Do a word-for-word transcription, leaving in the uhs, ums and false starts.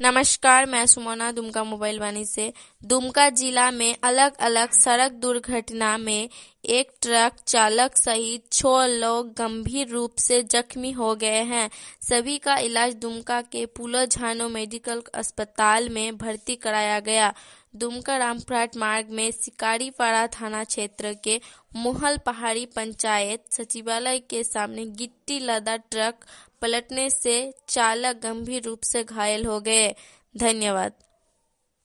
नमस्कार, मैं सुमना दुमका मोबाइल वाणी से। दुमका जिला में अलग अलग सड़क दुर्घटना में एक ट्रक चालक सहित छह लोग गंभीर रूप से जख्मी हो गए हैं। सभी का इलाज दुमका के पुलो झानो मेडिकल अस्पताल में भर्ती कराया गया। दुमका रामपुरहाट मार्ग में शिकारीपाड़ा थाना क्षेत्र के मोहल पहाड़ी पंचायत सचिवालय के सामने गिट्टी लदा ट्रक पलटने से चालक गंभीर रूप से घायल हो गए। धन्यवाद।